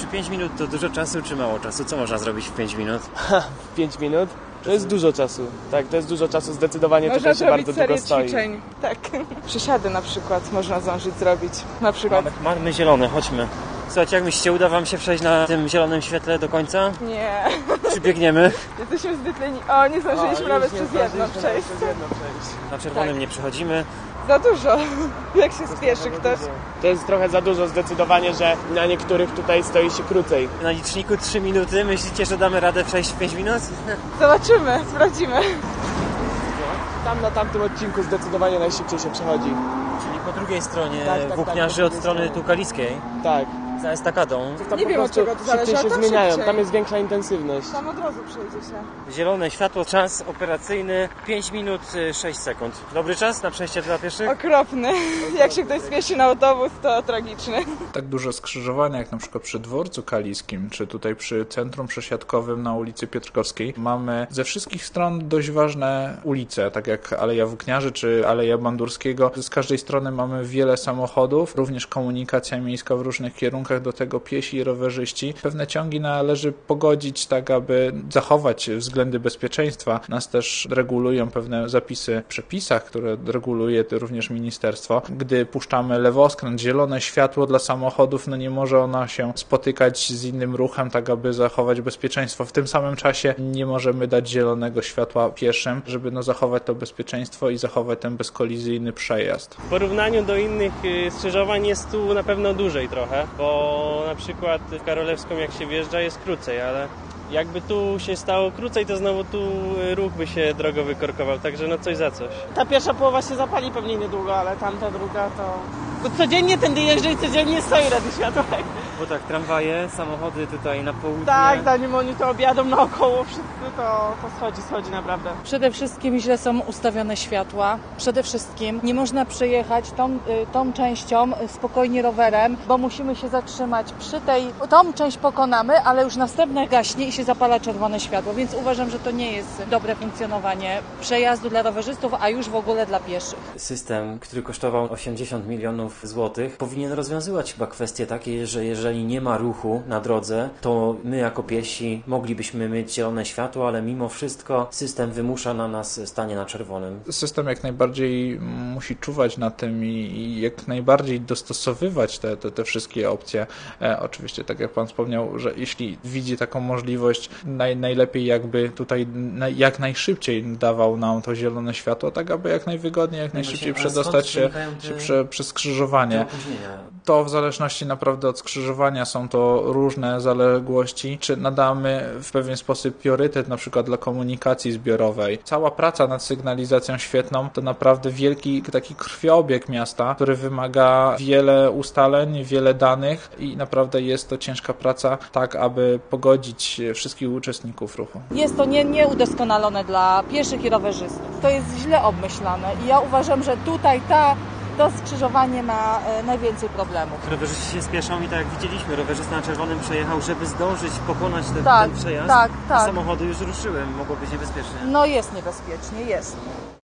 5 minut to dużo czasu czy mało czasu? Co można zrobić w 5 minut? 5 minut? To jest dużo czasu. Tak, to jest dużo czasu. Zdecydowanie można tutaj się bardzo długo stoi. Ćwiczeń. Tak. Przysiady na przykład można zdążyć zrobić. Na przykład. Mamy zielone, chodźmy. Słuchajcie, jak myślicie, uda wam się przejść na tym zielonym świetle do końca? Nie. Czy biegniemy? Jesteśmy zbyt leni. O, nie zdążyliśmy nawet przez jedno przejść. Na czerwonym nie przechodzimy. Za dużo. Jak się spieszy ktoś. To jest trochę za dużo zdecydowanie, że na niektórych tutaj stoi się krócej. Na liczniku 3 minuty. Myślicie, że damy radę przejść w 5 minut? Zobaczymy, sprawdzimy. Tam na tamtym odcinku zdecydowanie najszybciej się przechodzi. Czyli po drugiej stronie tak, włókniarzy od strony tukalickiej. Tak. Za estakadą. Tam Nie po wiem, od prostu czego to zależy, szybciej ale się tam zmieniają, szybciej. tam jest większa intensywność. Tam od razu przejdzie się. Zielone światło, czas operacyjny 5 minut 6 sekund. Dobry czas na przejście dla pieszych? Okropny. Jak się ktoś spieszy na autobus, to tragiczny. Tak duże skrzyżowania jak na przykład przy dworcu kaliskim, czy tutaj przy centrum przesiadkowym na ulicy Piotrkowskiej, mamy ze wszystkich stron dość ważne ulice, tak jak Aleja Włókniarzy czy Aleja Bandurskiego. Z każdej strony mamy wiele samochodów, również komunikacja miejska w różnych kierunkach, do tego piesi i rowerzyści. Pewne ciągi należy pogodzić tak, aby zachować względy bezpieczeństwa. Nas też regulują pewne zapisy w przepisach, które reguluje również ministerstwo. Gdy puszczamy lewoskręt, zielone światło dla samochodów, no nie może ona się spotykać z innym ruchem, tak aby zachować bezpieczeństwo. W tym samym czasie nie możemy dać zielonego światła pieszym, żeby zachować to bezpieczeństwo i zachować ten bezkolizyjny przejazd. W porównaniu do innych skrzyżowań jest tu na pewno dłużej trochę, bo na przykład w Karolewską jak się wjeżdża jest krócej, ale jakby tu się stało krócej, to znowu tu ruch by się drogowy korkował, także no coś za coś. Ta pierwsza połowa się zapali pewnie niedługo, ale tamta druga to... Bo codziennie tędy jeżdżę i codziennie stoi rady światłek. Bo tak, tramwaje, samochody tutaj na południe. Tak, zanim oni to objadą naokoło wszyscy, to schodzi naprawdę. Przede wszystkim źle są ustawione światła. Przede wszystkim nie można przejechać tą częścią spokojnie rowerem, bo musimy się zatrzymać przy tą część pokonamy, ale już następna gaśnie i się zapala czerwone światło, więc uważam, że to nie jest dobre funkcjonowanie przejazdu dla rowerzystów, a już w ogóle dla pieszych. System, który kosztował 80 milionów złotych, powinien rozwiązywać chyba kwestie takie, że jeżeli nie ma ruchu na drodze, to my jako piesi moglibyśmy mieć zielone światło, ale mimo wszystko system wymusza na nas stanie na czerwonym. System jak najbardziej musi czuwać na tym i jak najbardziej dostosowywać te wszystkie opcje. Oczywiście, tak jak Pan wspomniał, że jeśli widzi taką możliwość, najlepiej jakby tutaj jak najszybciej dawał nam to zielone światło, tak aby jak najwygodniej, jak najszybciej przedostać się przez skrzyżowanie. To w zależności naprawdę od skrzyżowania są to różne zaległości, czy nadamy w pewien sposób priorytet na przykład dla komunikacji zbiorowej. Cała praca nad sygnalizacją świetlną to naprawdę wielki taki krwiobieg miasta, który wymaga wiele ustaleń, wiele danych i naprawdę jest to ciężka praca, tak aby pogodzić wszystkich uczestników ruchu. Jest to nieudoskonalone dla pieszych i rowerzystów. To jest źle obmyślane i ja uważam, że tutaj to skrzyżowanie ma najwięcej problemów. Rowerzyści się spieszą i tak jak widzieliśmy, rowerzysta na czerwonym przejechał, żeby zdążyć pokonać ten przejazd, tak. a samochody już ruszyły, mogło być niebezpiecznie. No jest niebezpiecznie, jest.